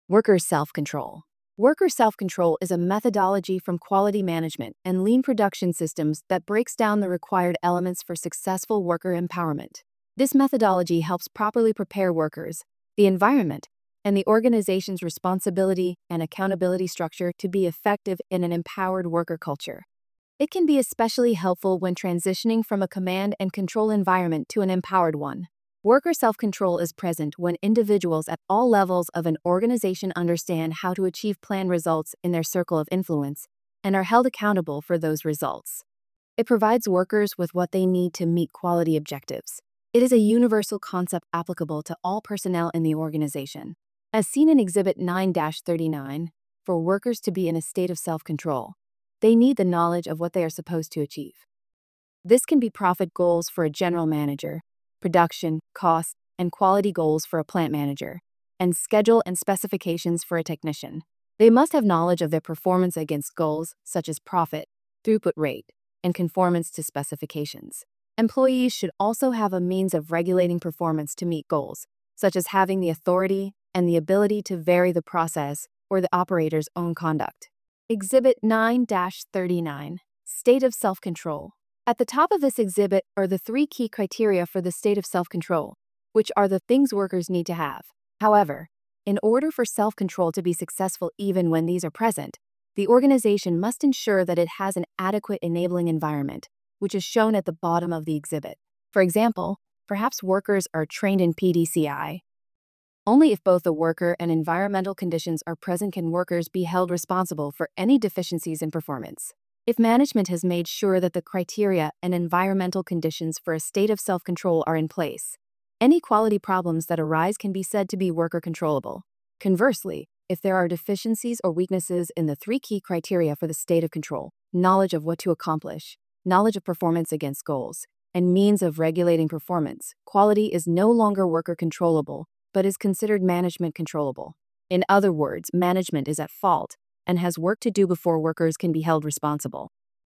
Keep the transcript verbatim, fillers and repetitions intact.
Worker self-control. Worker self-control is a methodology from quality management and lean production systems that breaks down the required elements for successful worker empowerment. This methodology helps properly prepare workers, the environment, and the organization's responsibility and accountability structure to be effective in an empowered worker culture. It can be especially helpful when transitioning from a command and control environment to an empowered one. Worker self-control is present when individuals at all levels of an organization understand how to achieve planned results in their circle of influence and are held accountable for those results. It provides workers with what they need to meet quality objectives. It is a universal concept applicable to all personnel in the organization. As seen in Exhibit nine dash thirty-nine, for workers to be in a state of self-control, they need the knowledge of what they are supposed to achieve. This can be profit goals for a general manager, production, cost, and quality goals for a plant manager, and schedule and specifications for a technician. They must have knowledge of their performance against goals such as profit, throughput rate, and conformance to specifications. Employees should also have a means of regulating performance to meet goals, such as having the authority and the ability to vary the process or the operator's own conduct. Exhibit nine dash thirty-nine, State of Self-Control. At the top of this exhibit are the three key criteria for the state of self-control, which are the things workers need to have. However, in order for self-control to be successful even when these are present, the organization must ensure that it has an adequate enabling environment, which is shown at the bottom of the exhibit. For example, perhaps workers are trained in P D C I. Only if both the worker and environmental conditions are present can workers be held responsible for any deficiencies in performance. If management has made sure that the criteria and environmental conditions for a state of self-control are in place, any quality problems that arise can be said to be worker controllable. Conversely, if there are deficiencies or weaknesses in the three key criteria for the state of control, knowledge of what to accomplish, knowledge of performance against goals, and means of regulating performance, quality is no longer worker controllable, but is considered management controllable. In other words, management is at fault and has work to do before workers can be held responsible.